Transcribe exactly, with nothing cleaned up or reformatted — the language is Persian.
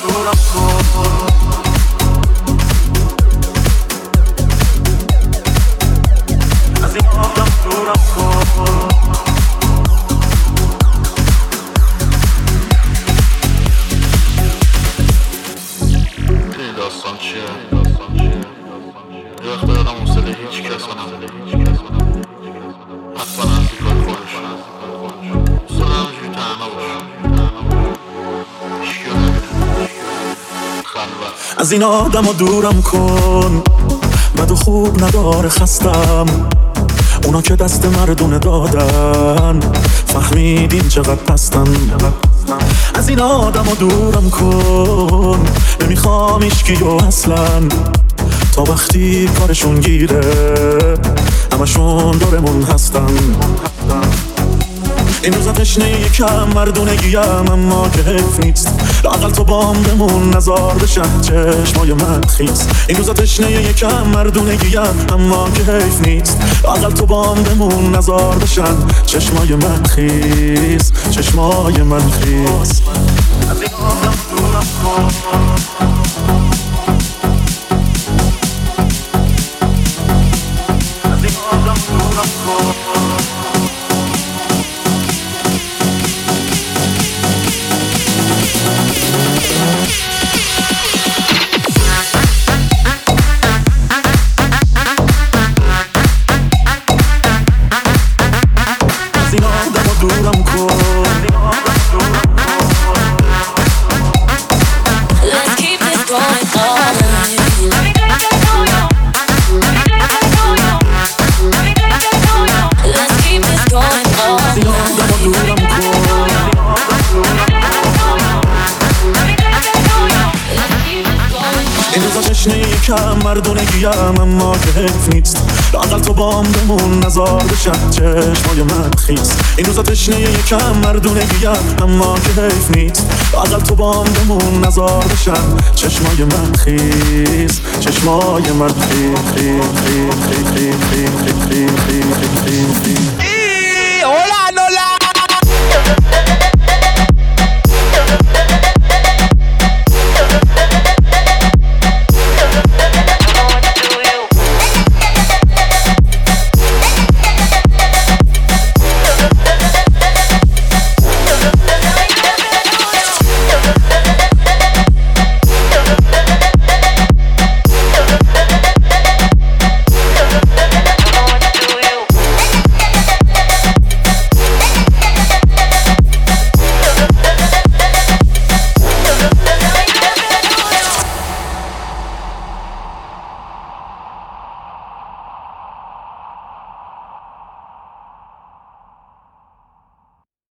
دورم کن. از این آدم دورم کن. این داستان چیه؟ یه وقت دادم حوصله هیچ کس رو نداره. حتما از این کار خودش دوست دارم همینجوری تنها باشم، هیچکی رو نبینه، خلوت. از این آدم رو دورم کن، بد و خوب نداره خستم. اونا که دست مردونه دادن فهمیدین چقدر پستن. از این آدم رو دورم کن، نمیخوام ایشکیو اصلا. تا وقتی کارشون گیره همشون دورمون هستن. این روزا تشنه یکم مردونگیم، اما که حیف نیست لااقل تو بام بمون نزار بشه چشمای من خیس. این روزا تشنه یکم مردونگیم، اما که حیف نیست لااقل تو بام بمون نزار بشن چشمای من خیس، چشمای من خیس. از این آدم دورم کن. از این آدم دورم کن. این روزا تشنه یکم مردونگیم، اما که حیف نیست لااقل تو بام بمون نزار بشن چشمای من خیس. این روزا تشنه یکم مردونگیم، اما که حیف نیست لااقل تو بام بمون نزار بشن چشمای من خیس، چشمای من خیس خیس خیس خیس خیس خیس خیس خیس. ¡Hola, Nola!